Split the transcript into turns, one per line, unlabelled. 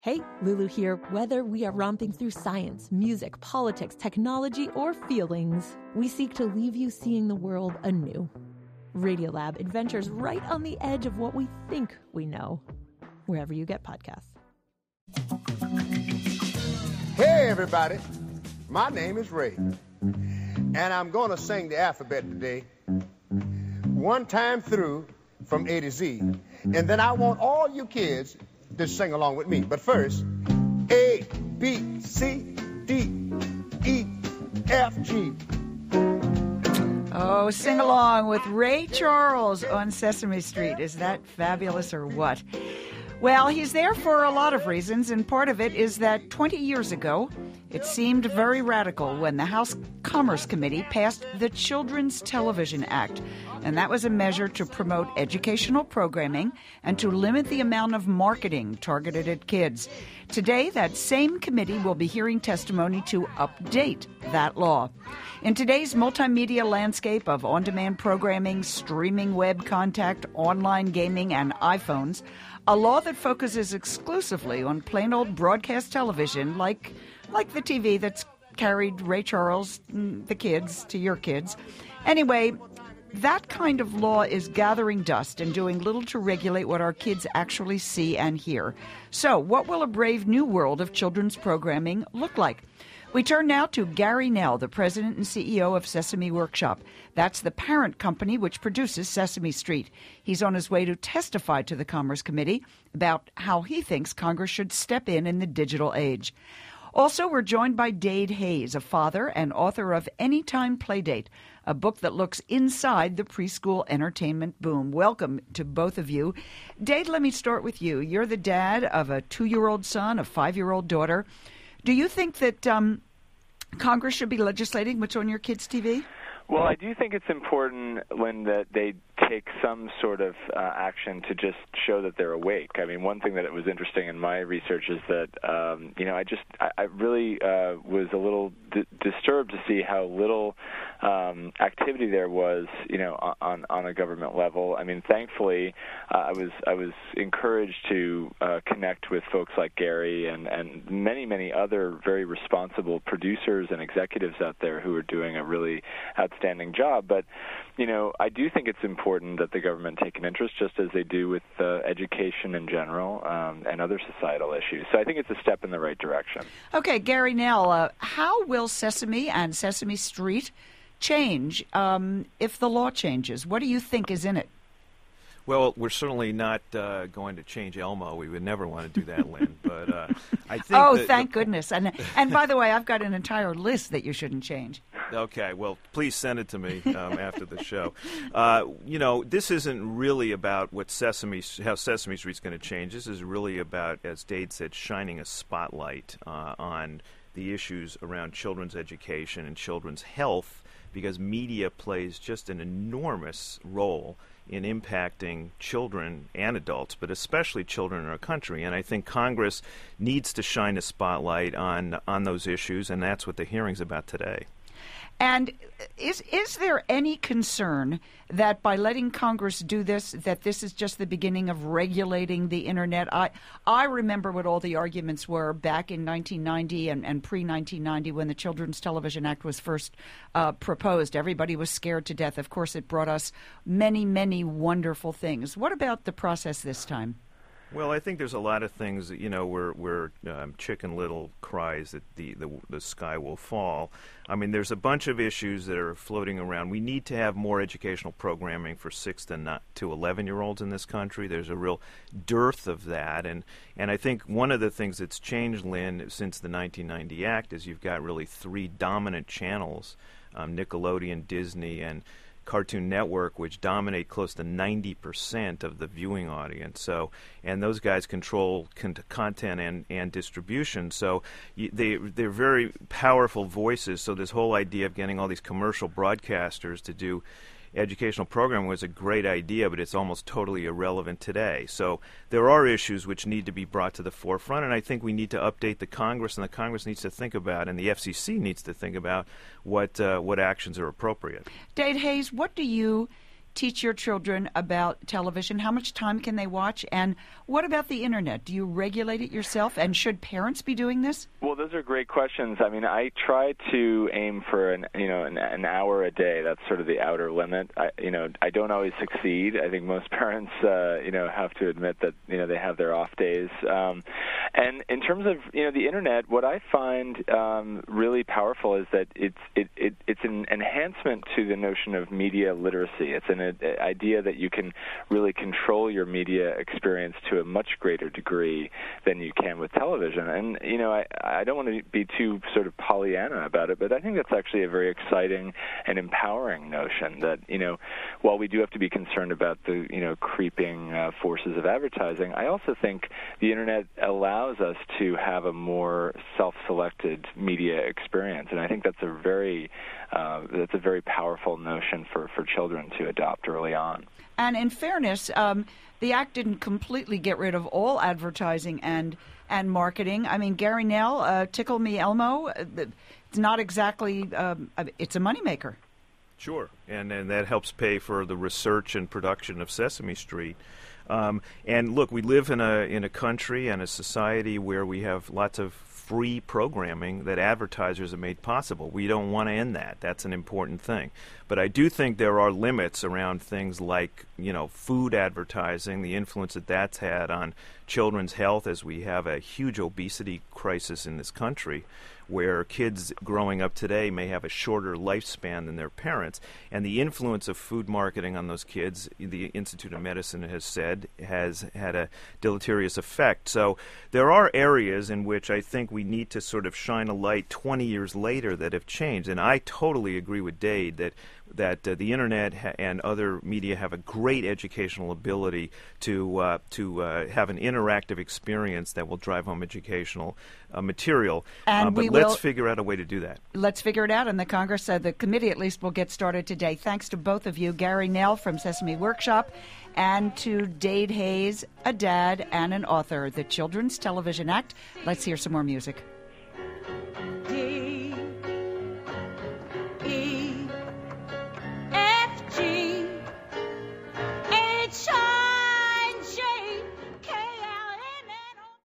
Hey, Lulu here. Whether we are romping through science, music, politics, technology, or feelings, we seek to leave you seeing the world anew. Radiolab adventures right on the edge of what we think we know, wherever you get podcasts.
Hey, everybody. My name is Ray, and I'm going to sing the alphabet today, one time through from A to Z, and then I want all you kids to sing along with me. But first, A, B, C, D, E, F, G.
Oh, sing along with Ray Charles on Sesame Street. Is that fabulous or what? Well, he's there for a lot of reasons, and part of it is that 20 years ago, it seemed very radical when the House Commerce Committee passed the Children's Television Act, and that was a measure to promote educational programming and to limit the amount of marketing targeted at kids. Today, that same committee will be hearing testimony to update that law. In today's multimedia landscape of on-demand programming, streaming web content, online gaming, and iPhones, a law that focuses exclusively on plain old broadcast television, like the TV that's carried Ray Charles, the kids, to your kids. Anyway, that kind of law is gathering dust and doing little to regulate what our kids actually see and hear. So, what will a brave new world of children's programming look like? We turn now to Gary Nell, the president and CEO of Sesame Workshop. That's the parent company which produces Sesame Street. He's on his way to testify to the Commerce Committee about how he thinks Congress should step in the digital age. Also, we're joined by Dade Hayes, a father and author of Anytime Playdate, a book that looks inside the preschool entertainment boom. Welcome to both of you. Dade, let me start with you. You're the dad of a 2-year-old son, a 5-year-old daughter. Do you think that Congress should be legislating what's on your kids' TV?
Well, I do think it's important, Lynn, that they take some sort of action to just show that they're awake. I mean, one thing that was interesting in my research is that, I really was a little disturbed to see how little activity there was, on a government level. I mean, thankfully, I was encouraged to connect with folks like Gary and many, many other very responsible producers and executives out there who are doing a really outstanding job. But, I do think it's important that the government take an interest, just as they do with education in general and other societal issues. So I think it's a step in the right direction.
Okay, Gary Nell, how will Sesame and Sesame Street change if the law changes? What do you think is in it?
Well, we're certainly not going to change Elmo. We would never want to do that, Lynn. But I think.
Oh, thank goodness! And by the way, I've got an entire list that you shouldn't change.
Okay, well, please send it to me after the show. This isn't really about how Sesame Street's going to change. This is really about, as Dade said, shining a spotlight on the issues around children's education and children's health, because media plays just an enormous role in impacting children and adults, but especially children in our country. And I think Congress needs to shine a spotlight on those issues, and that's what the hearing's about today.
And is there any concern that by letting Congress do this, that this is just the beginning of regulating the Internet? I remember what all the arguments were back in 1990 and pre-1990 when the Children's Television Act was first proposed. Everybody was scared to death. Of course, it brought us many, many wonderful things. What about the process this time?
Well, I think there's a lot of things that, where Chicken Little cries that the sky will fall. I mean, there's a bunch of issues that are floating around. We need to have more educational programming for 6 to 11-year-olds in this country. There's a real dearth of that. And I think one of the things that's changed, Lynn, since the 1990 Act is you've got really 3 dominant channels, Nickelodeon, Disney, and Cartoon Network, which dominate close to 90% of the viewing audience. So, and those guys control content and distribution. So they're very powerful voices. So this whole idea of getting all these commercial broadcasters to do educational programming was a great idea, but it's almost totally irrelevant today. So there are issues which need to be brought to the forefront, and I think we need to update the Congress, and the Congress needs to think about, and the FCC needs to think about what actions are appropriate.
Dade Hayes, what do you teach your children about television? How much time can they watch? And what about the Internet? Do you regulate it yourself? And should parents be doing this?
Well, those are great questions. I mean, I try to aim for an hour a day. That's sort of the outer limit. I don't always succeed. I think most parents, have to admit that, they have their off days. And in terms of, the Internet, what I find really powerful is that it's an enhancement to the notion of media literacy. It's an idea that you can really control your media experience to a much greater degree than you can with television. And, I don't want to be too sort of Pollyanna about it, but I think that's actually a very exciting and empowering notion that, while we do have to be concerned about the, creeping forces of advertising, I also think the Internet allows us to have a more self-selected media experience. And I think that's a very powerful notion for children to adopt early on.
And in fairness, the Act didn't completely get rid of all advertising and marketing. I mean, Gary Nell, Tickle Me Elmo, it's not exactly, it's a moneymaker.
Sure, and that helps pay for the research and production of Sesame Street. And look, we live in a country and a society where we have lots of free programming that advertisers have made possible. We don't want to end that. That's an important thing. But I do think there are limits around things like, food advertising, the influence that that's had on children's health, as we have a huge obesity crisis in this country, where kids growing up today may have a shorter lifespan than their parents. And the influence of food marketing on those kids, the Institute of Medicine has said, has had a deleterious effect. So there are areas in which I think we need to sort of shine a light 20 years later that have changed. And I totally agree with Dade that the Internet and other media have a great educational ability to have an interactive experience that will drive home educational material.
And
but let's figure out a way to do that.
Let's figure it out, and the Congress, the committee at least, will get started today. Thanks to both of you, Gary Nell from Sesame Workshop, and to Dade Hayes, a dad and an author, the Children's Television Act. Let's hear some more music.